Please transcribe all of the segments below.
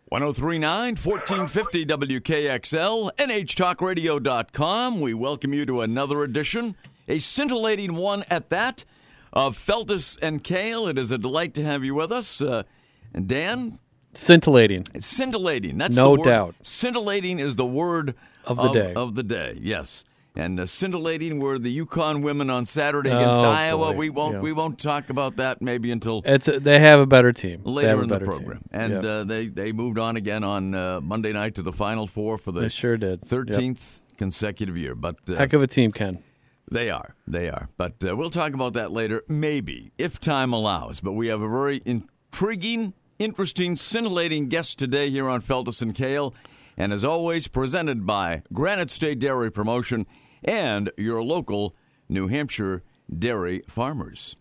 1039, 1450 WKXL, NHTalkRadio.com. We welcome you to another edition, a scintillating one at that, of Feltus and Kale. It is a delight to have you with us. And Dan? Scintillating. It's scintillating. That's no the word. doubt. Scintillating is the word of the day. Of the day, yes. And scintillating were the Yukon women on Saturday against Iowa. Boy. We won't talk about that maybe until they have a better team later in the program. Team. And they moved on again on Monday night to the Final Four for the they sure did. 13th consecutive year. But heck of a team, Ken. They are. But we'll talk about that later, maybe, if time allows. But we have a very intriguing, interesting, scintillating guest today here on Feltus and Kale. And as always, presented by Granite State Dairy Promotion and your local New Hampshire dairy farmers.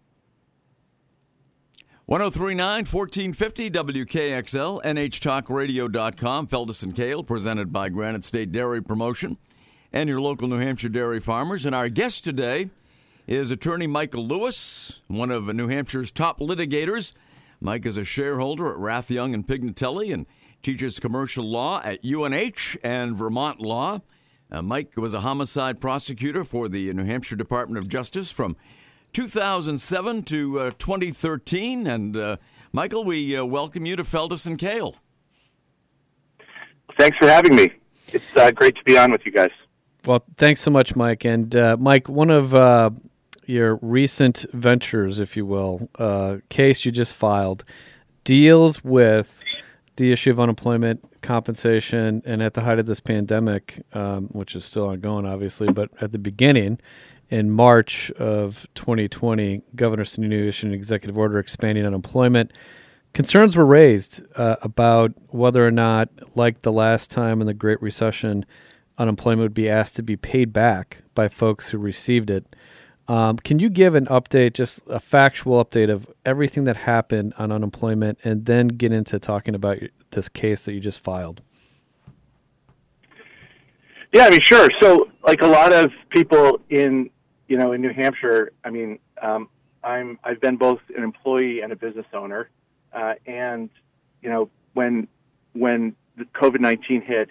1039, 1450 WKXL, NHTalkRadio.com, Feltus and Kale, presented by Granite State Dairy Promotion and your local New Hampshire dairy farmers. And our guest today is attorney Michael Lewis, one of New Hampshire's top litigators. Mike is a shareholder at Rath Young and Pignatelli and teaches commercial law at UNH and Vermont Law. Mike was a homicide prosecutor for the New Hampshire Department of Justice from 2007 to 2013. And Michael, we welcome you to Feltus and Kale. Thanks for having me. It's great to be on with you guys. Well, thanks so much, Mike. And Mike, one of your recent ventures, if you will, case you just filed, deals with the issue of unemployment compensation, and at the height of this pandemic, which is still ongoing, obviously, but at the beginning, in March of 2020, Governor Sununu issued an executive order expanding unemployment. Concerns were raised about whether or not, like the last time in the Great Recession, unemployment would be asked to be paid back by folks who received it. Can you give an update, just a factual update of everything that happened on unemployment, and then get into talking about this case that you just filed? Yeah, I mean, sure. So, like a lot of people in New Hampshire, I mean, I've been both an employee and a business owner, and when the COVID-19 hit,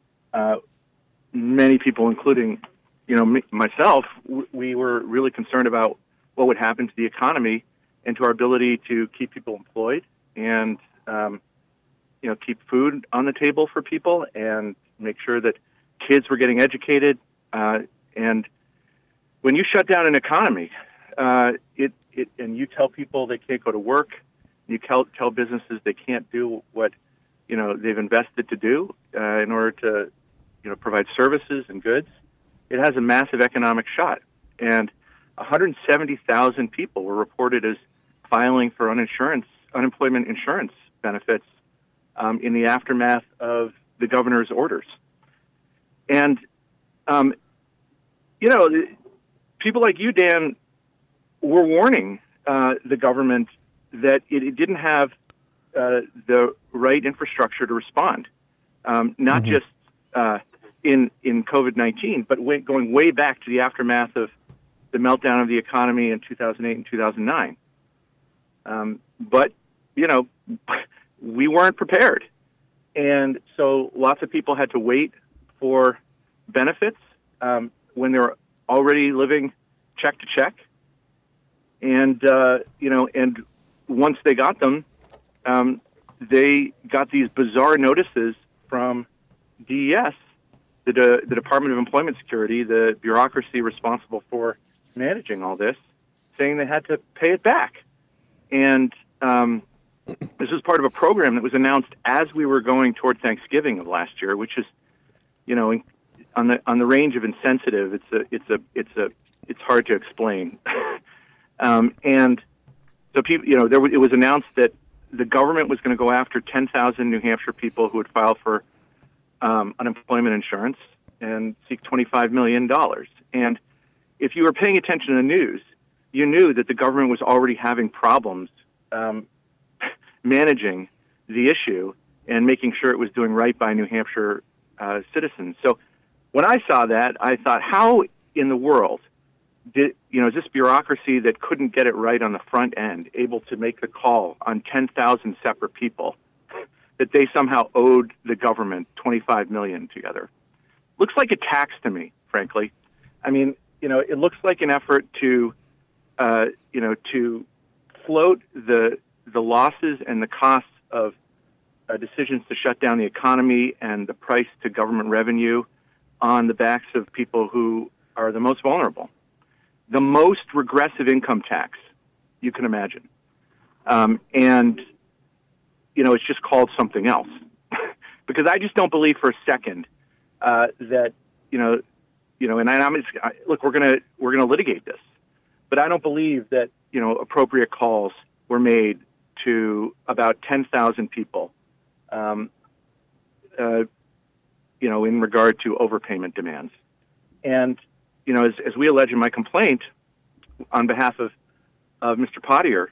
many people, including myself, we were really concerned about what would happen to the economy and to our ability to keep people employed and, keep food on the table for people and make sure that kids were getting educated. And when you shut down an economy, and you tell people they can't go to work, you tell businesses they can't do what, they've invested to do in order to, provide services and goods, it has a massive economic shot. And 170,000 people were reported as filing for unemployment insurance benefits in the aftermath of the governor's orders. And, people like you, Dan, were warning the government that it didn't have the right infrastructure to respond, not just in COVID-19, but going way back to the aftermath of the meltdown of the economy in 2008 and 2009. But, we weren't prepared. And so lots of people had to wait for benefits when they were already living check to check. And, and once they got them, they got these bizarre notices from DES, the Department of Employment Security, the bureaucracy responsible for managing all this, saying they had to pay it back. And this was part of a program that was announced as we were going toward Thanksgiving of last year, which is, on the range of insensitive. It's hard to explain. And so people, it was announced that the government was going to go after 10,000 New Hampshire people who would file for unemployment insurance and seek $25 million. And if you were paying attention to the news, you knew that the government was already having problems managing the issue and making sure it was doing right by New Hampshire citizens. So when I saw that, I thought, how in the world is this bureaucracy that couldn't get it right on the front end able to make the call on 10,000 separate people that they somehow owed the government $25 million together. Looks like a tax to me, frankly. I mean, it looks like an effort to, to float the losses and the costs of decisions to shut down the economy and the price to government revenue on the backs of people who are the most vulnerable. The most regressive income tax you can imagine. And, it's just called something else. Because I just don't believe for a second that, look, we're gonna litigate this. But I don't believe that, appropriate calls were made to about 10,000 people, in regard to overpayment demands. And, as we allege in my complaint on behalf of Mr. Pottier,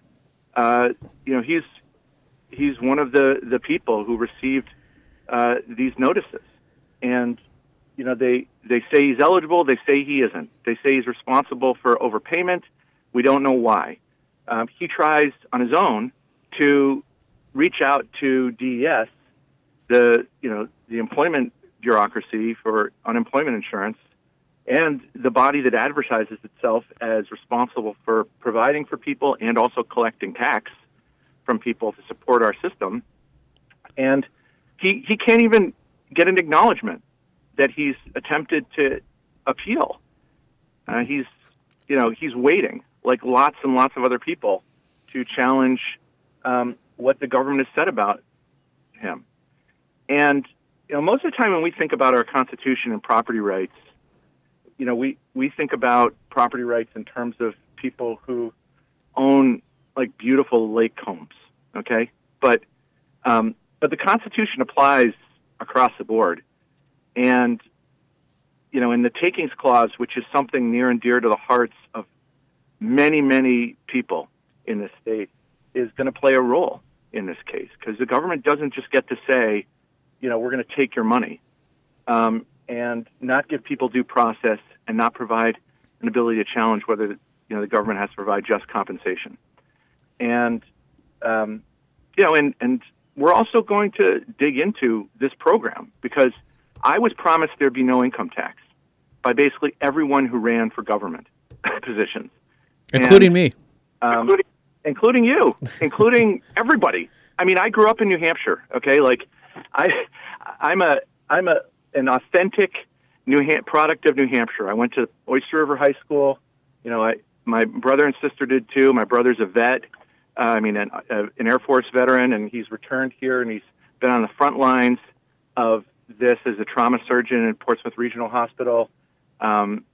he's one of the people who received these notices. And, they say he's eligible. They say he isn't. They say he's responsible for overpayment. We don't know why. He tries on his own to reach out to DES, the employment bureaucracy for unemployment insurance, and the body that advertises itself as responsible for providing for people and also collecting tax from people to support our system. And he can't even get an acknowledgement that he's attempted to appeal. He's waiting, like lots and lots of other people, to challenge what the government has said about him. And most of the time when we think about our Constitution and property rights, we think about property rights in terms of people who own like beautiful lake homes, okay? But the Constitution applies across the board, and in the Takings Clause, which is something near and dear to the hearts of many, many people in this state, is going to play a role in this case, because the government doesn't just get to say, we're going to take your money, and not give people due process and not provide an ability to challenge whether the government has to provide just compensation. And and we're also going to dig into this program, because I was promised there'd be no income tax by basically everyone who ran for government positions, including me, including you, including everybody. I mean, I grew up in New Hampshire. Okay, like I'm an authentic product of New Hampshire. I went to Oyster River High School. My brother and sister did too. My brother's a vet. An Air Force veteran, and he's returned here, and he's been on the front lines of this as a trauma surgeon in Portsmouth Regional Hospital. And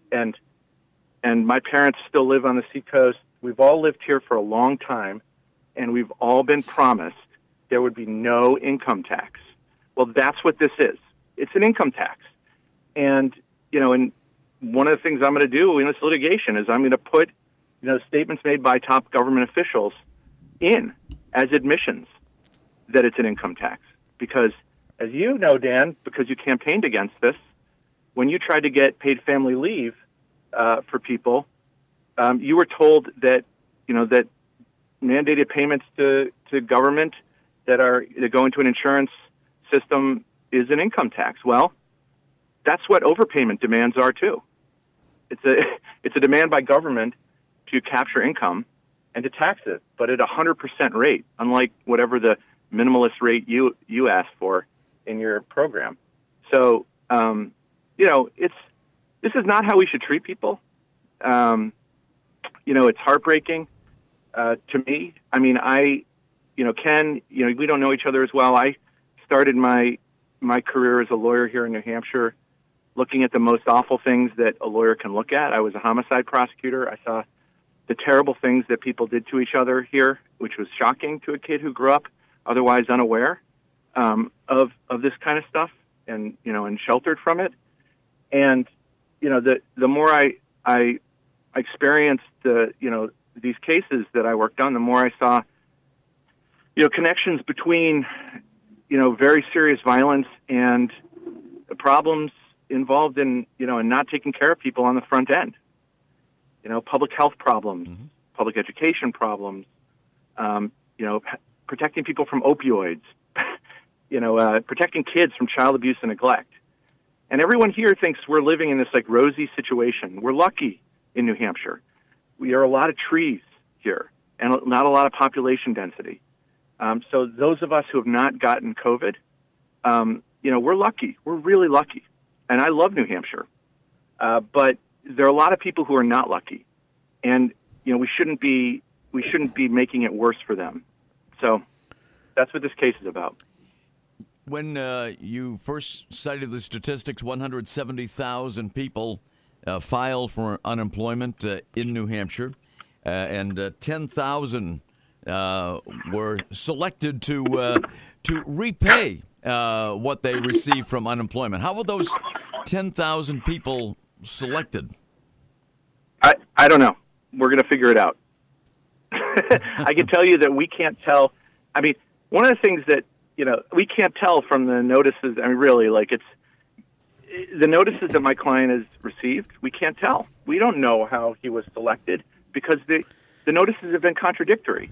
my parents still live on the seacoast. We've all lived here for a long time, and we've all been promised there would be no income tax. Well, that's what this is. It's an income tax. And, and one of the things I'm going to do in this litigation is I'm going to put, statements made by top government officials in as admissions that it's an income tax. Because, as you know, Dan, because you campaigned against this, when you tried to get paid family leave for people, you were told that, that mandated payments to government that go into an insurance system is an income tax. Well, that's what overpayment demands are too. It's a demand by government to capture income and to tax it, but at 100% rate, unlike whatever the minimalist rate you asked for in your program. So, this is not how we should treat people. It's heartbreaking to me. I mean, Ken, we don't know each other as well. I started my career as a lawyer here in New Hampshire, looking at the most awful things that a lawyer can look at. I was a homicide prosecutor. I saw the terrible things that people did to each other here, which was shocking to a kid who grew up otherwise unaware of this kind of stuff and sheltered from it. And the more I experienced these cases that I worked on, the more I saw connections between very serious violence and the problems involved in in not taking care of people on the front end. Public health problems, mm-hmm. public education problems, protecting people from opioids, protecting kids from child abuse and neglect. And everyone here thinks we're living in this like rosy situation. We're lucky in New Hampshire. We are a lot of trees here and not a lot of population density. So those of us who have not gotten COVID, we're lucky. We're really lucky. And I love New Hampshire. But there are a lot of people who are not lucky. And, we shouldn't be making it worse for them. So that's what this case is about. When you first cited the statistics, 170,000 people filed for unemployment in New Hampshire, and 10,000 were selected to repay what they received from unemployment. How were those 10,000 people selected? I don't know. We're going to figure it out. I can tell you that we can't tell. I mean, one of the things that, we can't tell from the notices. I mean, really, it's the notices that my client has received. We can't tell. We don't know how he was selected because the notices have been contradictory,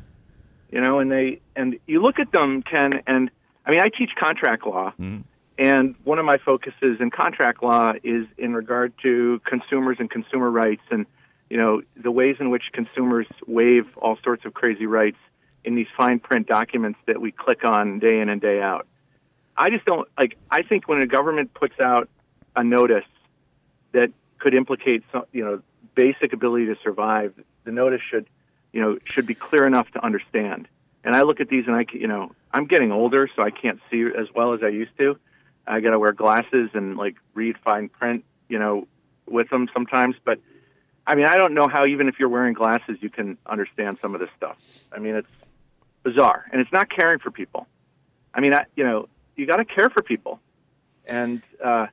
and you look at them, Ken, and I mean, I teach contract law, and one of my focuses in contract law is in regard to consumers and consumer rights and, the ways in which consumers waive all sorts of crazy rights in these fine print documents that we click on day in and day out. I just don't I think when a government puts out a notice that could implicate some, basic ability to survive, the notice should be clear enough to understand. And I look at these and I'm getting older, so I can't see as well as I used to. I got to wear glasses and read fine print, with them sometimes. But I mean, I don't know how even if you're wearing glasses, you can understand some of this stuff. I mean, it's bizarre, and it's not caring for people. I mean, you got to care for people, and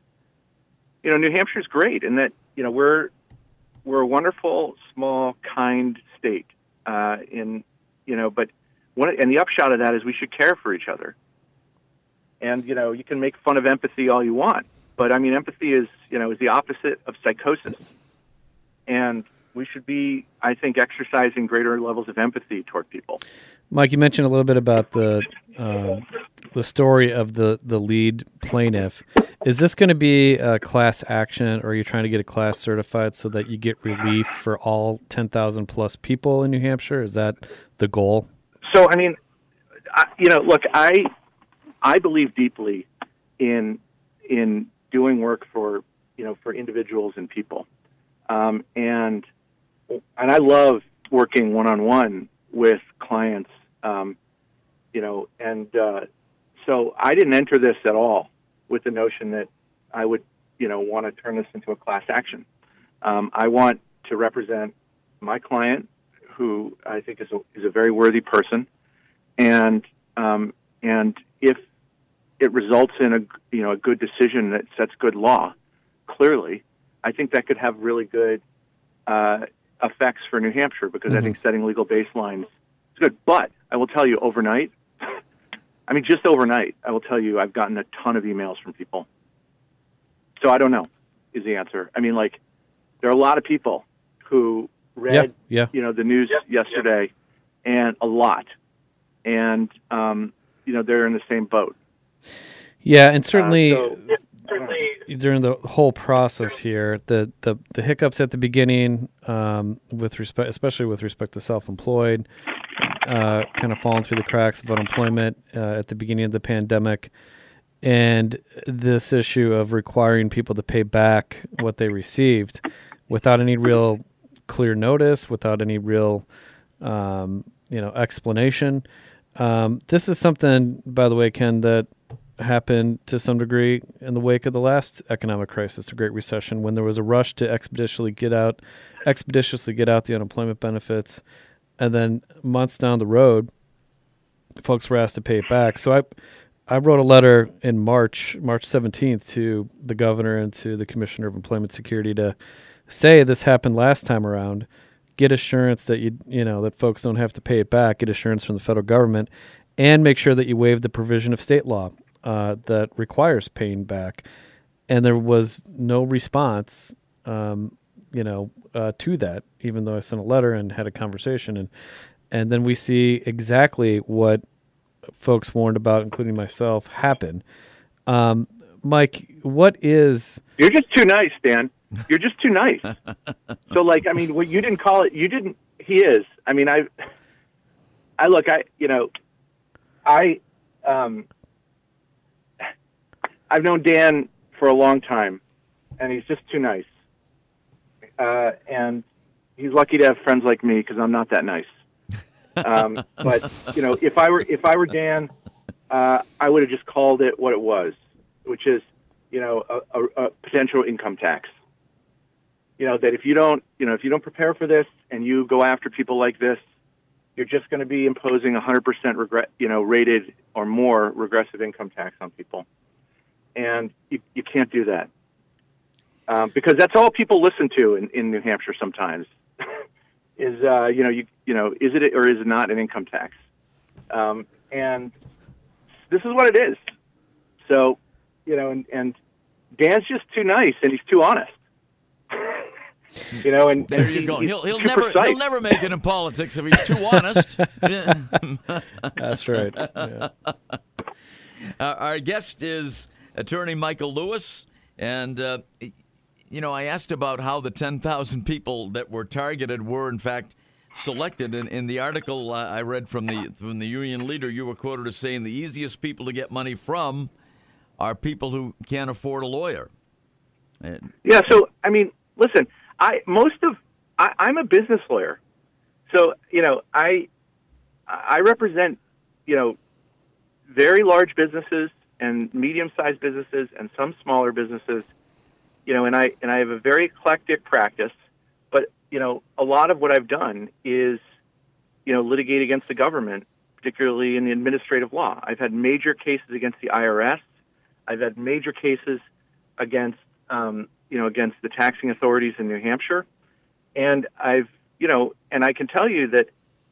New Hampshire's great in that we're a wonderful, small, kind state. But and the upshot of that is we should care for each other. And you can make fun of empathy all you want, but I mean, empathy is the opposite of psychosis, and we should be, I think, exercising greater levels of empathy toward people. Mike, you mentioned a little bit about the story of the lead plaintiff. Is this going to be a class action, or are you trying to get a class certified so that you get relief for all 10,000 plus people in New Hampshire? Is that the goal? So, I mean, look, I believe deeply in doing work for individuals and people, and I love working one-on-one with clients, so I didn't enter this at all with the notion that I would, want to turn this into a class action. I want to represent my client, who I think is a very worthy person, and if it results in a good decision that sets good law, clearly, I think that could have really good effects for New Hampshire, because I think setting legal baselines is good. But I will tell you, overnight, just overnight, I will tell you I've gotten a ton of emails from people. So I don't know is the answer. I mean, there are a lot of people who read the news yesterday, and a lot. And, they're in the same boat. Yeah, and certainly during the whole process here, the hiccups at the beginning, especially with respect to self-employed, kind of falling through the cracks of unemployment at the beginning of the pandemic, and this issue of requiring people to pay back what they received without any real clear notice, without any real explanation. This is something, by the way, Ken, that happened to some degree in the wake of the last economic crisis, the Great Recession, when there was a rush to expeditiously get out the unemployment benefits, and then months down the road, folks were asked to pay it back. So I wrote a letter in March 17th, to the governor and to the Commissioner of Employment Security to say this happened last time around. Get assurance that that folks don't have to pay it back. Get assurance from the federal government, and make sure that you waive the provision of state law that requires paying back. And there was no response, to that, even though I sent a letter and had a conversation. And then we see exactly what folks warned about, including myself, happen. Mike, what is... You're just too nice, Dan. You're just too nice. So, like, I mean, you didn't call it... You didn't... He is. I mean, I've known Dan for a long time, and he's just too nice. And he's lucky to have friends like me because I'm not that nice. But if I were Dan, I would have just called it what it was, which is a potential income tax. That if you don't prepare for this and you go after people like this, you're just going to be imposing 100% rated or more regressive income tax on people, and you can't do that because that's all people listen to in New Hampshire sometimes. Is is it or is it not an income tax? And this is what it is. So, and Dan's just too nice and he's too honest. And there you go. He'll never make it in politics if he's too honest. That's right. Yeah. Our guest is attorney Michael Lewis, and I asked about how the 10,000 people that were targeted were in fact selected. In the article I read from the union leader, you were quoted as saying the easiest people to get money from are people who can't afford a lawyer. Yeah. So I mean, listen. I'm a business lawyer, so I represent very large businesses and medium-sized businesses and some smaller businesses, and I have a very eclectic practice. But a lot of what I've done is litigate against the government, particularly in the administrative law. I've had major cases against the IRS. I've had major cases against against the taxing authorities in New Hampshire. And and I can tell you that,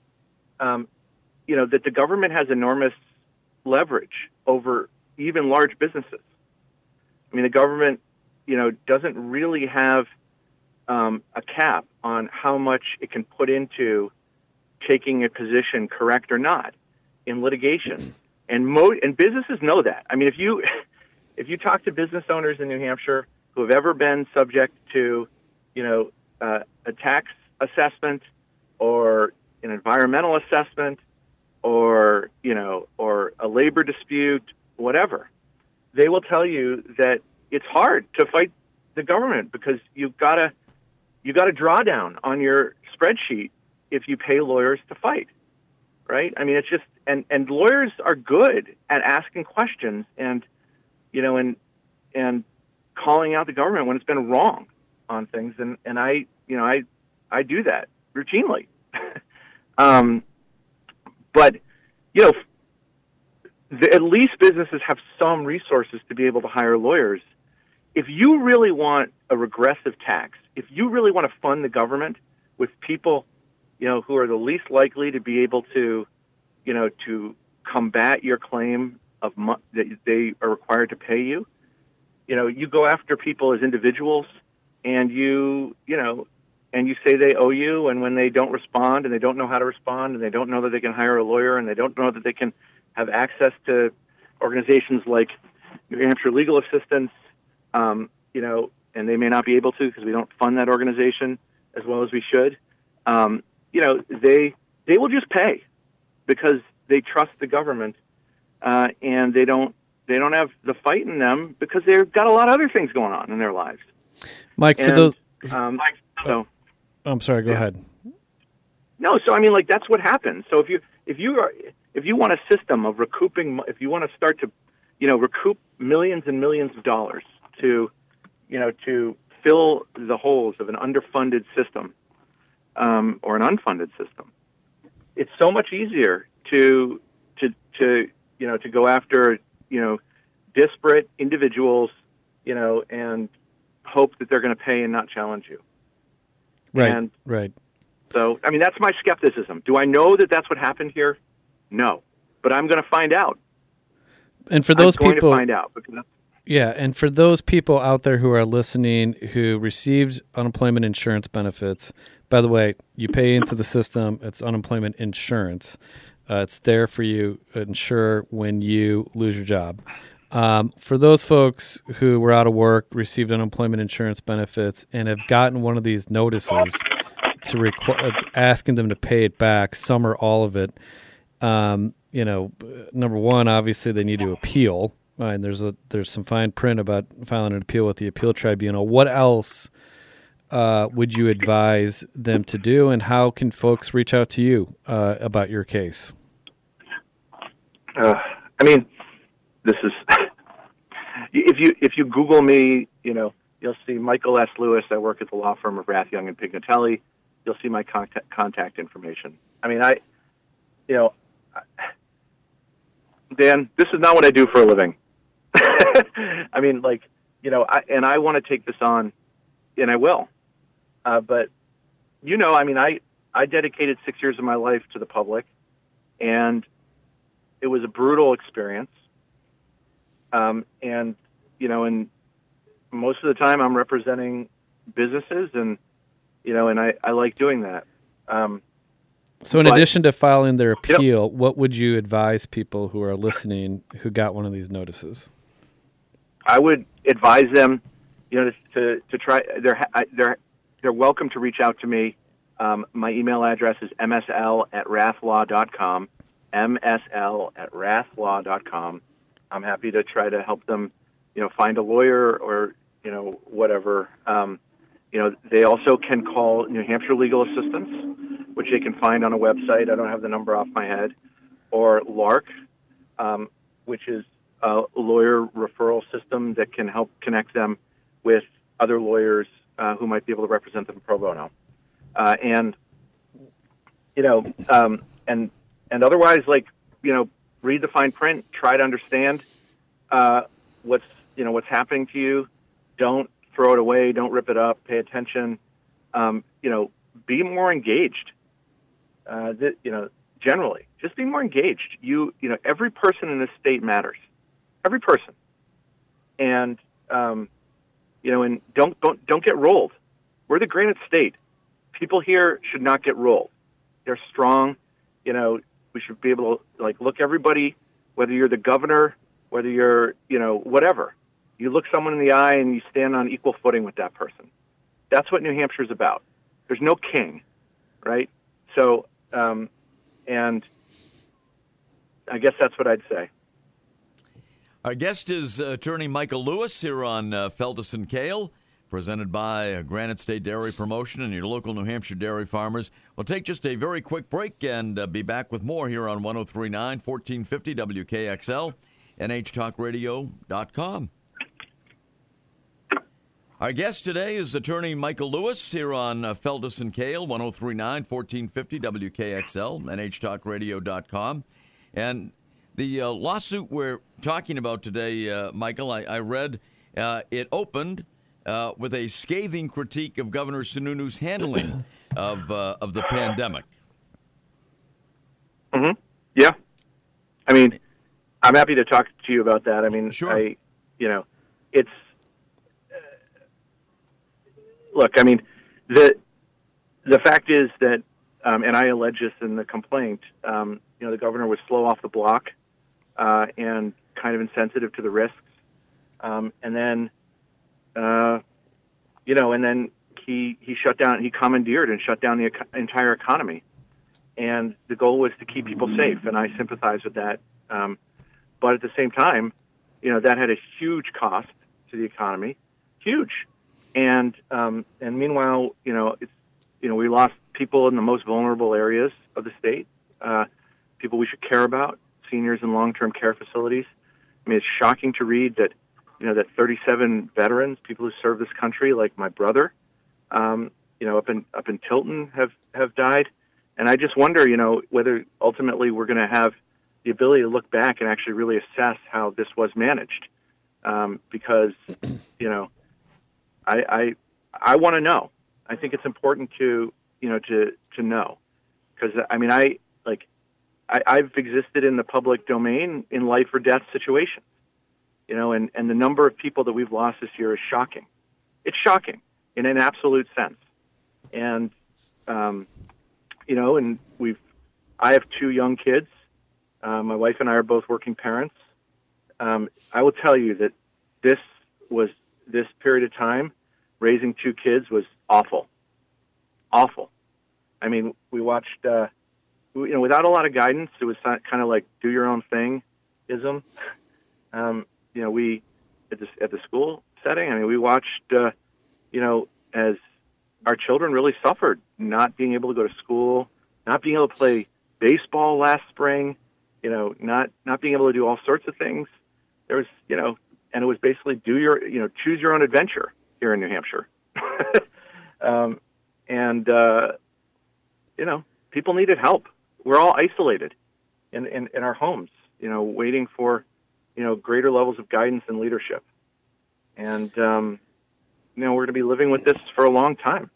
that the government has enormous leverage over even large businesses. I mean, the government, doesn't really have a cap on how much it can put into taking a position, correct or not, in litigation. And businesses know that. I mean, if you talk to business owners in New Hampshire who have ever been subject to, a tax assessment or an environmental assessment or a labor dispute, whatever, they will tell you that it's hard to fight the government because you got a drawdown on your spreadsheet if you pay lawyers to fight, right? I mean, it's just and lawyers are good at asking questions and calling out the government when it's been wrong on things, and I do that routinely. But at least businesses have some resources to be able to hire lawyers. If you really want a regressive tax, if you really want to fund the government with people, who are the least likely to be able to, to combat your claim of that they are required to pay you, you go after people as individuals, and you say they owe you, and when they don't respond, and they don't know how to respond, and they don't know that they can hire a lawyer, and they don't know that they can have access to organizations like New Hampshire Legal Assistance, and they may not be able to because we don't fund that organization as well as we should. They will just pay because they trust the government, and they don't have the fight in them because they've got a lot of other things going on in their lives. Mike, for those, I'm sorry. Go yeah. ahead. No, so I mean, like that's what happens. So if you want a system of recouping, if you want to start to, recoup millions and millions of dollars to fill the holes of an underfunded system, or an unfunded system, it's so much easier to go after disparate individuals, and hope that they're going to pay and not challenge you. Right. Right. So, I mean, that's my skepticism. Do I know that that's what happened here? No, but I'm going to find out. And for those people, I'm going to find out. Yeah, and for those people out there who are listening who received unemployment insurance benefits, by the way, you pay into the system, it's unemployment insurance. It's there for you, ensure when you lose your job. For those folks who were out of work, received unemployment insurance benefits, and have gotten one of these notices to asking them to pay it back, some or all of it, number one, obviously they need to appeal, and there's some fine print about filing an appeal with the appeal tribunal. What else would you advise them to do, and how can folks reach out to you about your case? This is if you Google me, you'll see Michael S. Lewis. I work at the law firm of Rath, Young and Pignatelli. You'll see my contact information. Dan, this is not what I do for a living. I want to take this on, and I will. But I dedicated 6 years of my life to the public, and it was a brutal experience. And most of the time I'm representing businesses, and I like doing that. So in addition to filing their appeal, what would you advise people who are listening who got one of these notices? I would advise them, to try. They're welcome to reach out to me. My email address is msl@rathlaw.com. msl@rathlaw.com. I'm happy to try to help them, find a lawyer or whatever. They also can call New Hampshire Legal Assistance, which they can find on a website. I don't have the number off my head. Or LARC, which is a lawyer referral system that can help connect them with other lawyers who might be able to represent them pro bono. And otherwise, read the fine print, try to understand what's happening to you. Don't throw it away. Don't rip it up. Pay attention. Be more engaged. Generally, just be more engaged. Every person in this state matters. Every person. And and don't get rolled. We're the Granite State. People here should not get rolled. They're strong. We should be able to look everybody, whether you're the governor, whether you're whatever. You look someone in the eye and you stand on equal footing with that person. That's what New Hampshire's about. There's no king, right? So, and I guess that's what I'd say. Our guest is attorney Michael Lewis here on Feltus and Kale, presented by Granite State Dairy Promotion and your local New Hampshire dairy farmers. We'll take just a very quick break and be back with more here on 103.9, 1450 WKXL, NHTalkRadio.com. Our guest today is attorney Michael Lewis here on Feltus and Kale, 103.9, 1450 WKXL, NHTalkRadio.com. And the lawsuit we're talking about today, Michael, I read it opened with a scathing critique of Governor Sununu's handling of the pandemic. Mm-hmm. Yeah. I'm happy to talk to you about that. Sure. It's look. The fact is that, and I allege this in the complaint. The governor was slow off the block and kind of insensitive to the risks, and then he shut down. He commandeered and shut down the entire economy, and the goal was to keep people safe. And I sympathize with that. But at the same time, that had a huge cost to the economy, huge. And meanwhile, we lost people in the most vulnerable areas of the state, people we should care about, seniors in long-term care facilities. It's shocking to read that, that 37 veterans, people who serve this country, like my brother, up in Tilton have died. And I just wonder, whether ultimately we're going to have the ability to look back and actually really assess how this was managed. Because, I want to know. I think it's important to know, because I've existed in the public domain in life or death situations, and the number of people that we've lost this year is shocking. It's shocking in an absolute sense. And, I have two young kids, My wife and I are both working parents. I will tell you that this period of time, raising 2 kids was awful. Awful. I mean, we watched, without a lot of guidance, it was kind of like do your own thing-ism. We, at the school setting, I mean, we watched, as our children really suffered, not being able to go to school, not being able to play baseball last spring, not being able to do all sorts of things. There was, and it was basically choose your own adventure here in New Hampshire. People needed help. We're all isolated in our homes, waiting for, greater levels of guidance and leadership. And, we're going to be living with this for a long time.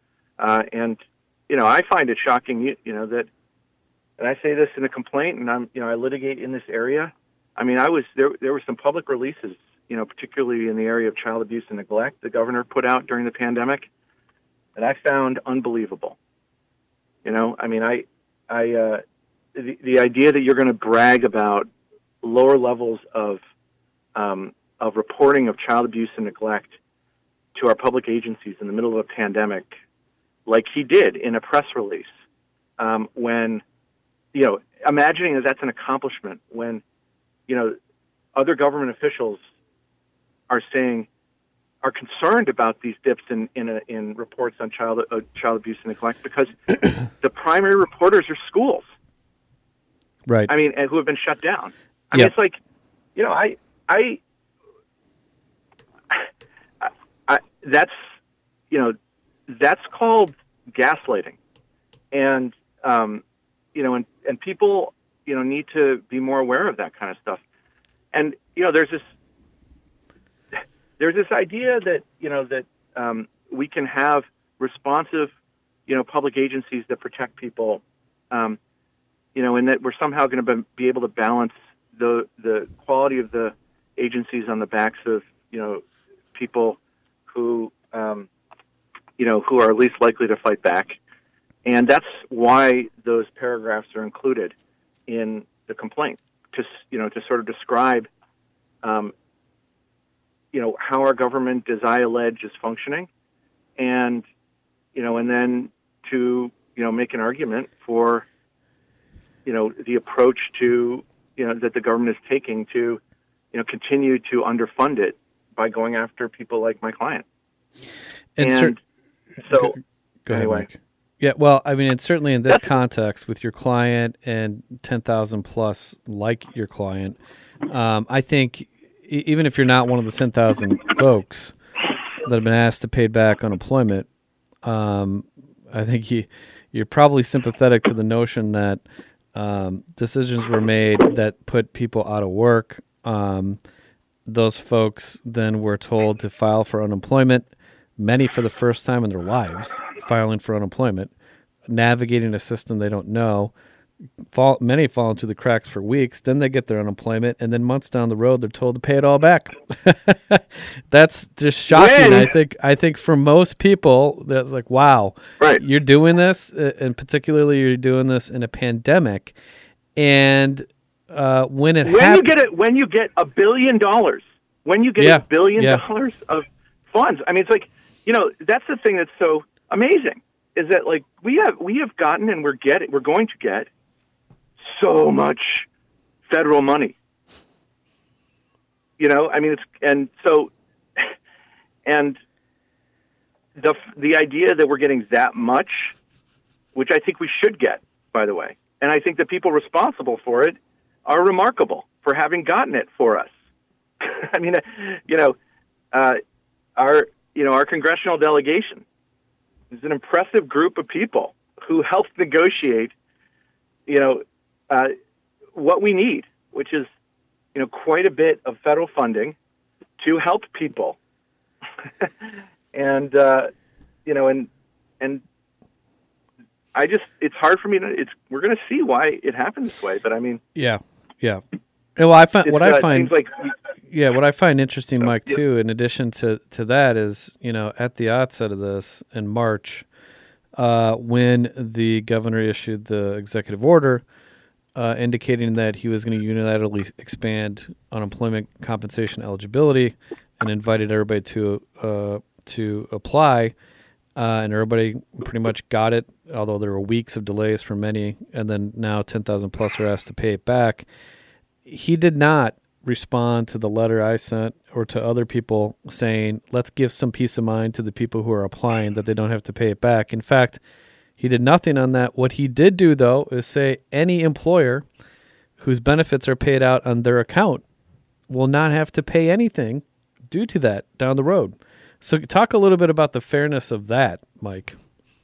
I find it shocking, that, and I say this in a complaint, and I litigate in this area. I mean, there were some public releases, particularly in the area of child abuse and neglect, the governor put out during the pandemic, that I found unbelievable. The idea that you're going to brag about lower levels of reporting of child abuse and neglect to our public agencies in the middle of a pandemic, like he did in a press release, when, imagining that that's an accomplishment when, other government officials are concerned about these dips in reports on child abuse and neglect because the primary reporters are schools, right? I mean, and who have been shut down. I mean, it's like, that's called gaslighting, and and people need to be more aware of that kind of stuff. And there's this idea that we can have responsive public agencies that protect people, and that we're somehow going to be able to balance the quality of the agencies on the backs of people who who are least likely to fight back. And that's why those paragraphs are included in the complaint, to sort of describe, how our government, as I allege, is functioning, and then to make an argument for the approach to that the government is taking to continue to underfund it by going after people like my client. And so, go ahead, anyway. Mike. Yeah, well, I mean, it's certainly in this context with your client and 10,000 plus like your client. I think even if you're not one of the 10,000 folks that have been asked to pay back unemployment, I think you're probably sympathetic to the notion that decisions were made that put people out of work. Those folks then were told to file for unemployment, many for the first time in their lives, filing for unemployment, navigating a system they don't know. Many fall into the cracks for weeks, then they get their unemployment, and then months down the road, they're told to pay it all back. That's just shocking. I think for most people, that's like, wow, right. You're doing this, and particularly you're doing this in a pandemic, and when you get $1 billion, $1 billion of funds, I mean, it's like, that's the thing that's so amazing, is that like we have gotten and we're going to get so much federal money. I mean, and the idea that we're getting that much, which I think we should get, by the way, and I think the people responsible for it are remarkable for having gotten it for us. I mean, our congressional delegation is an impressive group of people who helped negotiate, what we need, which is, quite a bit of federal funding to help people. And it's hard for me we're going to see why it happened this way, but I mean. Yeah. Well, what I find interesting, Mike, too, in addition to that is, at the outset of this in March, when the governor issued the executive order indicating that he was going to unilaterally expand unemployment compensation eligibility, and invited everybody to apply. And everybody pretty much got it, although there were weeks of delays for many, and then now 10,000 plus are asked to pay it back. He did not respond to the letter I sent or to other people saying, let's give some peace of mind to the people who are applying that they don't have to pay it back. In fact, he did nothing on that. What he did do, though, is say any employer whose benefits are paid out on their account will not have to pay anything due to that down the road. So talk a little bit about the fairness of that, Mike.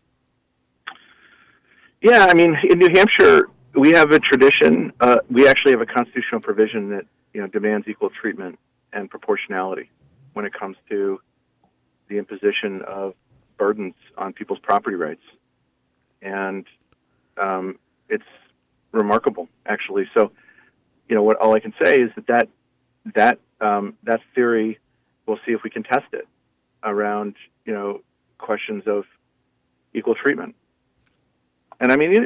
Yeah, I mean, in New Hampshire, we have a tradition. We actually have a constitutional provision that demands equal treatment and proportionality when it comes to the imposition of burdens on people's property rights, and it's remarkable, actually. So, what all I can say is that theory, we'll see if we can test it around questions of equal treatment. And I mean,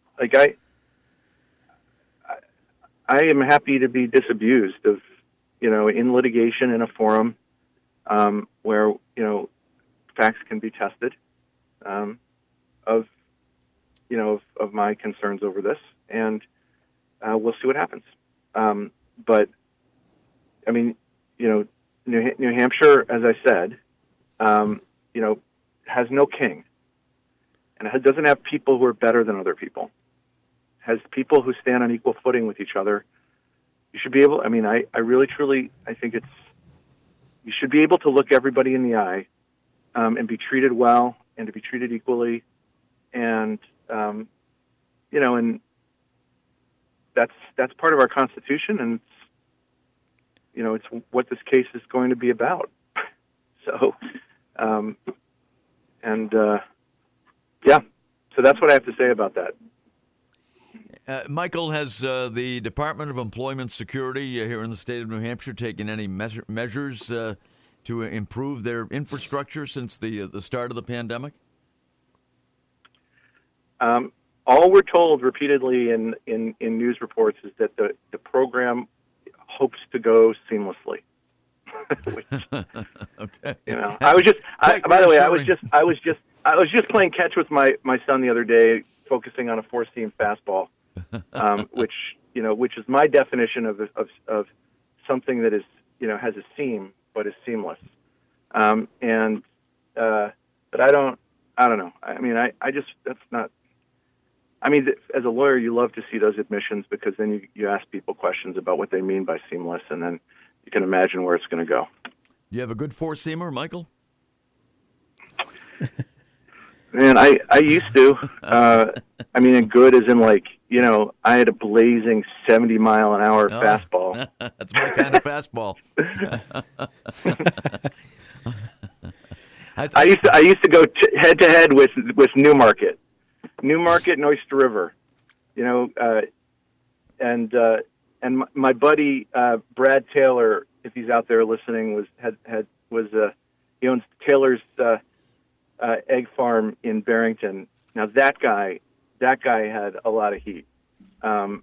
I am happy to be disabused of, in litigation in a forum where, facts can be tested of my concerns over this, and we'll see what happens. But I mean, New Hampshire, as I said, has no king, and it doesn't have people who are better than other people. Has people who stand on equal footing with each other. You should be able, I really, truly, I think you should be able to look everybody in the eye and be treated well and to be treated equally. And, and that's part of our Constitution, and it's what this case is going to be about. So, so that's what I have to say about that. Michael, has the Department of Employment Security here in the state of New Hampshire taken any measures to improve their infrastructure since the start of the pandemic? All we're told repeatedly in news reports is that the program hopes to go seamlessly. Which, okay. I was just playing catch with my son the other day, focusing on a 4-seam fastball, which is my definition of something that is has a seam but is seamless. But I don't know. I mean, that's not. I mean, as a lawyer, you love to see those admissions because then you ask people questions about what they mean by seamless, and then you can imagine where it's going to go. Do you have a good 4-seamer, Michael? Man, I used to. And good as in I had a blazing 70-mile-an-hour fastball. That's my kind of fastball. I used to go head to head with Newmarket and Oyster River, and my buddy Brad Taylor, if he's out there listening, he owns Taylor's egg farm in Barrington. Now that guy had a lot of heat, and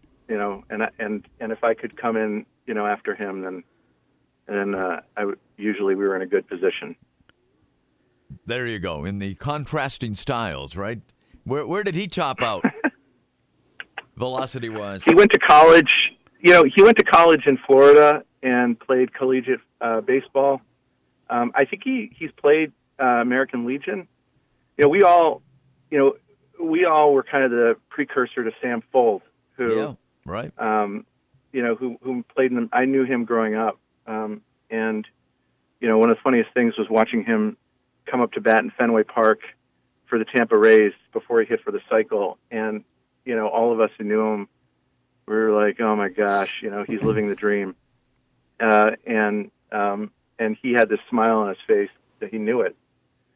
if I could come in, after him, then I would, usually we were in a good position. There you go. In the contrasting styles, right? Where did he top out, velocity-wise? He went to college. He went to college in Florida and played collegiate baseball. I think he's played American Legion. We all were kind of the precursor to Sam Fold, who, right. Who played in them. I knew him growing up, and one of the funniest things was watching him come up to bat in Fenway Park for the Tampa Rays before he hit for the cycle, and all of us who knew him, we were like, oh my gosh, he's living the dream, and he had this smile on his face that he knew it.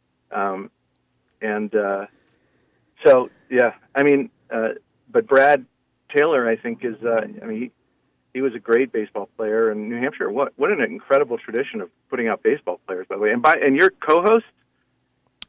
But Brad Taylor, I think, is, he was a great baseball player, and New Hampshire, what an incredible tradition of putting out baseball players, by the way. And your co-host,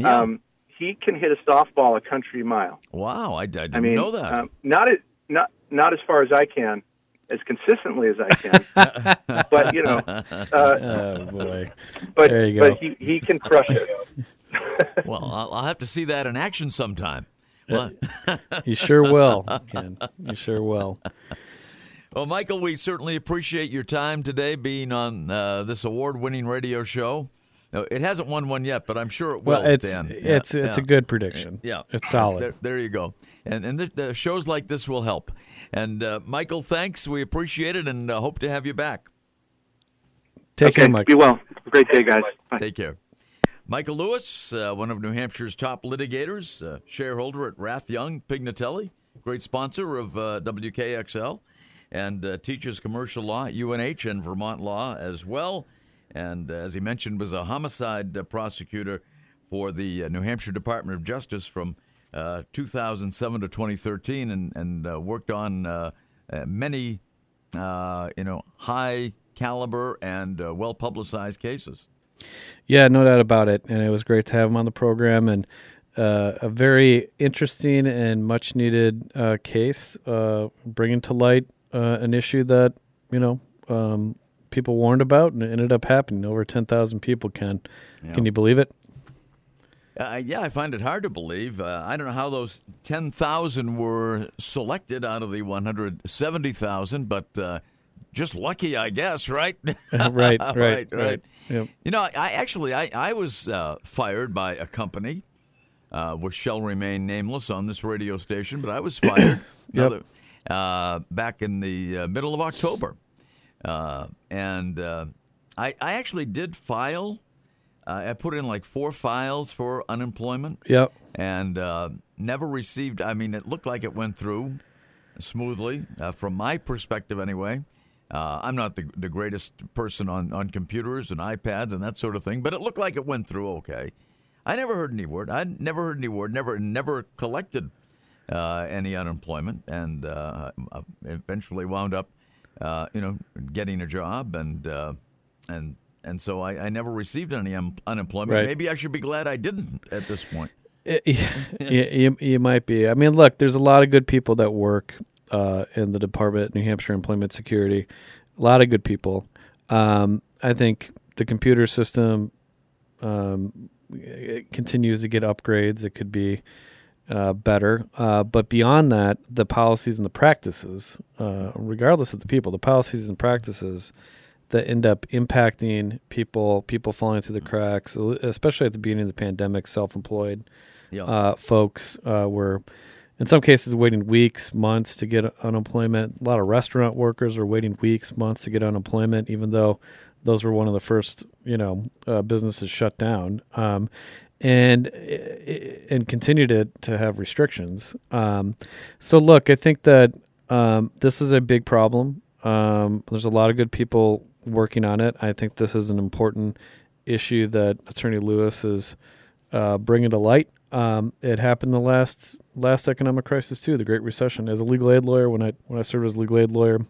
he can hit a softball a country mile. Wow, I didn't know that. not as far as I can, as consistently as I can. But Oh boy! but There you go. but he can crush it. Well, I'll have to see that in action sometime. Well, You sure will, Ken. You sure will. well, Michael, we certainly appreciate your time today being on this award-winning radio show. No, it hasn't won one yet, but I'm sure it will. Well, it's Dan. it's a good prediction. Yeah, It's solid. There you go. And the shows like this will help. And Michael, thanks. We appreciate it, and hope to have you back. Take care, Okay, Mike. be well. Have a great day, guys. Bye. Take care. Michael Lewis, one of New Hampshire's top litigators, shareholder at Rath Young Pignatelli, great sponsor of WKXL, and teaches commercial law at UNH and Vermont Law as well. And as he mentioned, was a homicide prosecutor for the New Hampshire Department of Justice from 2007 to 2013, and worked on many, high caliber and well publicized cases. Yeah, no doubt about it. And it was great to have him on the program, and a very interesting and much needed case, bringing to light an issue that, people warned about, and it ended up happening. Over 10,000 people, Ken. Yeah. Can you believe it? Yeah, I find it hard to believe. I don't know how those 10,000 were selected out of the 170,000, but just lucky, I guess, right? Right. Yep. I was fired by a company, which shall remain nameless on this radio station, but I was fired Yep. back in the middle of October. And I actually did file. I put in like 4 files for unemployment. Yep. And never received. I mean, it looked like it went through smoothly, from my perspective anyway. I'm not the greatest person on computers and iPads and that sort of thing, but it looked like it went through okay. I never heard any word. Never collected any unemployment, and eventually wound up, getting a job, and so I never received any unemployment. Right. Maybe I should be glad I didn't at this point. You might be. I mean, look, there's a lot of good people that work in the Department of New Hampshire Employment Security. A lot of good people. I think the computer system it continues to get upgrades. It could be better. But beyond that, the policies and the practices, regardless of the people, the policies and practices that end up impacting people falling through the cracks, especially at the beginning of the pandemic, self-employed folks were, in some cases, waiting weeks, months to get unemployment. A lot of restaurant workers are waiting weeks, months to get unemployment, even though those were one of the first, businesses shut down, and continue to have restrictions. So, look, I think that this is a big problem. There's a lot of good people working on it. I think this is an important issue that Attorney Lewis is bringing to light. It happened the last economic crisis too, the Great Recession. As a legal aid lawyer, when I served as a legal aid lawyer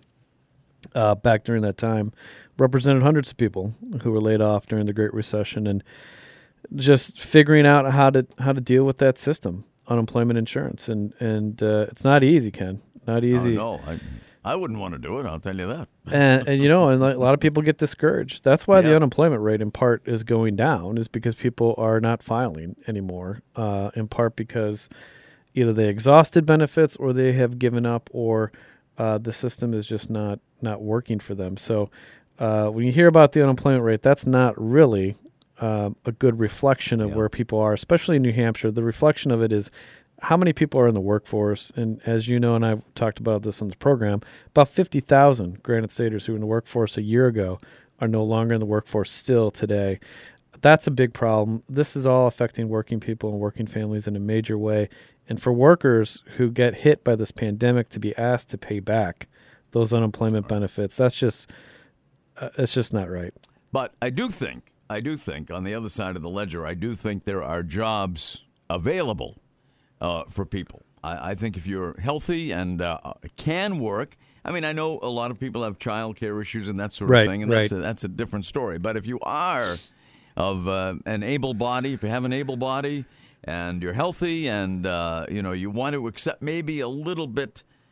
back during that time, represented hundreds of people who were laid off during the Great Recession, and just figuring out how to deal with that system, unemployment insurance, and it's not easy, Ken. Not easy. Oh, no, I wouldn't want to do it. I'll tell you that. and a lot of people get discouraged. That's why the unemployment rate, in part, is going down, is because people are not filing anymore. In part because either they exhausted benefits, or they have given up, or the system is just not working for them. So when you hear about the unemployment rate, that's not really a good reflection of where people are, especially in New Hampshire. The reflection of it is how many people are in the workforce. And as you know, and I've talked about this on this program, about 50,000 Granite Staters who were in the workforce a year ago are no longer in the workforce still today. That's a big problem. This is all affecting working people and working families in a major way. And for workers who get hit by this pandemic to be asked to pay back those unemployment benefits, that's just it's just not right. But I do think on the other side of the ledger, I do think there are jobs available for people. I think if you're healthy and can work, I mean, I know a lot of people have child care issues and that sort of thing, and that's a different story. But if you are of an able body, if you have an able body and you're healthy and you want to accept maybe a little bit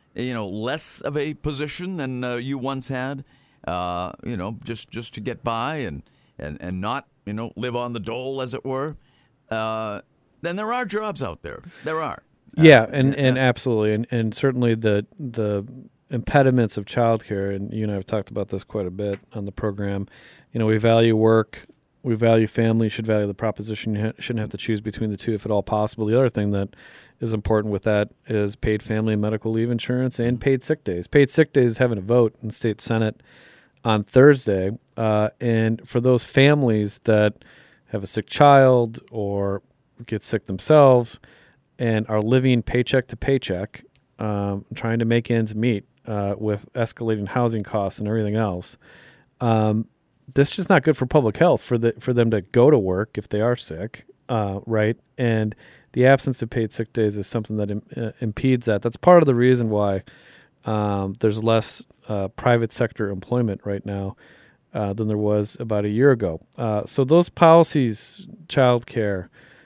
less of a position than you once had, just to get by and not, live on the dole, as it were, then there are jobs out there. There are. Yeah, and absolutely. And certainly the impediments of childcare, and you and I have talked about this quite a bit on the program. We value work. We value family. You should value the proposition. You shouldn't have to choose between the two if at all possible. The other thing that is important with that is paid family and medical leave insurance and paid sick days. Paid sick days is having a vote in the state Senate on Thursday. And for those families that have a sick child or get sick themselves and are living paycheck to paycheck, trying to make ends meet with escalating housing costs and everything else, this is just not good for public health for them to go to work if they are sick, right? And the absence of paid sick days is something that impedes that. That's part of the reason why there's less private sector employment right now than there was about a year ago. So those policies, childcare,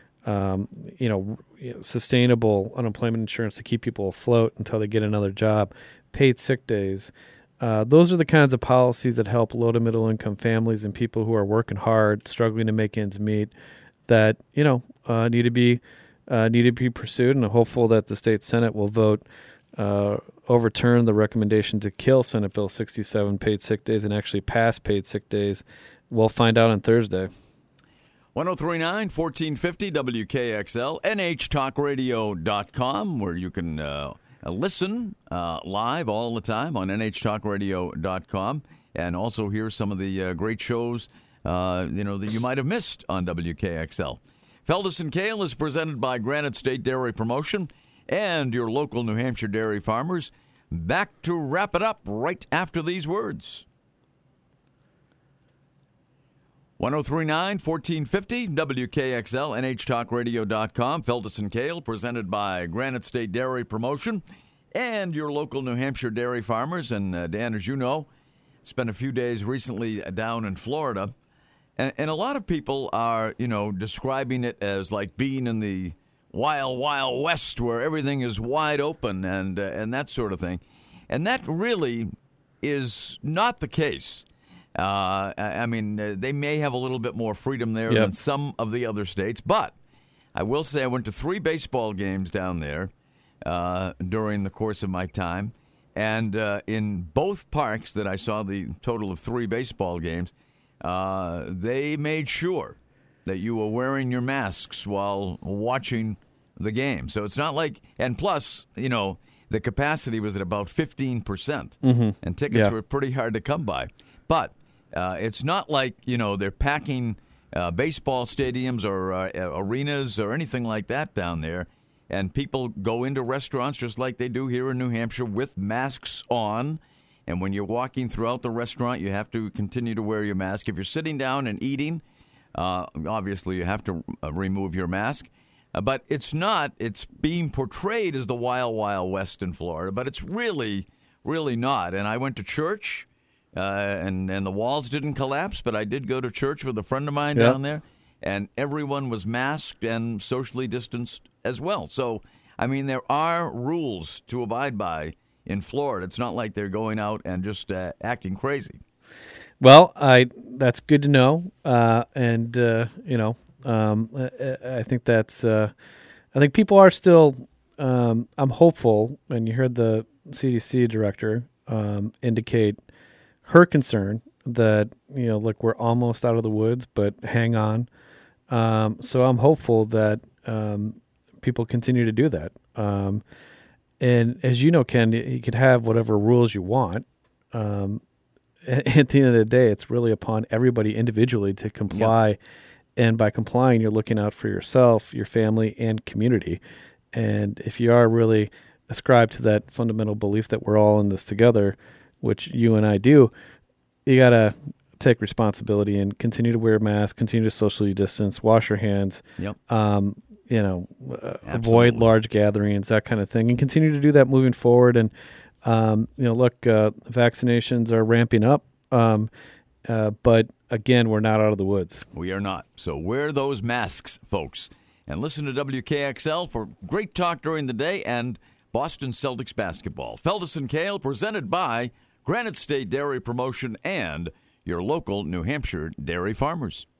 sustainable unemployment insurance to keep people afloat until they get another job, paid sick days, those are the kinds of policies that help low to middle income families and people who are working hard, struggling to make ends meet, that need to be pursued. And I'm hopeful that the state Senate will vote overturn the recommendation to kill Senate Bill 67, paid sick days, and actually pass paid sick days. We'll find out on Thursday. 1039 1450 WKXL, NHTalkRadio.com, where you can listen live all the time on NHTalkRadio.com, and also hear some of the great shows that you might have missed on WKXL. Feldes and Kale is presented by Granite State Dairy Promotion and your local New Hampshire dairy farmers. Back to wrap it up right after these words. 1039 1450 WKXL, NHTalkRadio.com. Feldes and Kale presented by Granite State Dairy Promotion and your local New Hampshire dairy farmers. And Dan, as you know, spent a few days recently down in Florida. And a lot of people are, describing it as like being in the wild, wild west where everything is wide open and that sort of thing. And that really is not the case. They may have a little bit more freedom there than some of the other states. But I will say I went to 3 baseball games down there during the course of my time. And in both parks that I saw, the total of 3 baseball games, they made sure that you were wearing your masks while watching the game. So it's not like, and plus, the capacity was at about 15%, and tickets were pretty hard to come by. But it's not like, they're packing baseball stadiums or arenas or anything like that down there. And people go into restaurants just like they do here in New Hampshire with masks on. And when you're walking throughout the restaurant, you have to continue to wear your mask. If you're sitting down and eating, obviously you have to remove your mask. But it's being portrayed as the wild, wild west in Florida, but it's really, really not. And I went to church, and the walls didn't collapse, but I did go to church with a friend of mine down there, and everyone was masked and socially distanced as well. So, there are rules to abide by in Florida. It's not like they're going out and just acting crazy. Well, that's good to know, I think that's. I think people are still. I'm hopeful, and you heard the CDC director indicate her concern that look, we're almost out of the woods, but hang on. So I'm hopeful that people continue to do that. And as you know, Ken, you could have whatever rules you want. At the end of the day, it's really upon everybody individually to comply. Yep. And by complying, you're looking out for yourself, your family, and community. And if you are really ascribed to that fundamental belief that we're all in this together, which you and I do, you got to take responsibility and continue to wear a mask, continue to socially distance, wash your hands. Yep. Avoid large gatherings, that kind of thing, and continue to do that moving forward. And, vaccinations are ramping up, but again, we're not out of the woods. We are not. So wear those masks, folks, and listen to WKXL for great talk during the day and Boston Celtics basketball. Feldes and Kale, presented by Granite State Dairy Promotion and your local New Hampshire dairy farmers.